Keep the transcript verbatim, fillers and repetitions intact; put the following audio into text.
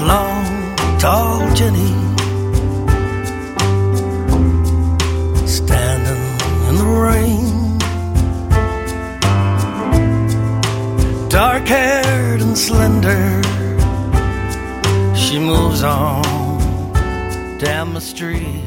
long, tall Jenny, standing in the rain, dark-haired and slender, she moves on down the street.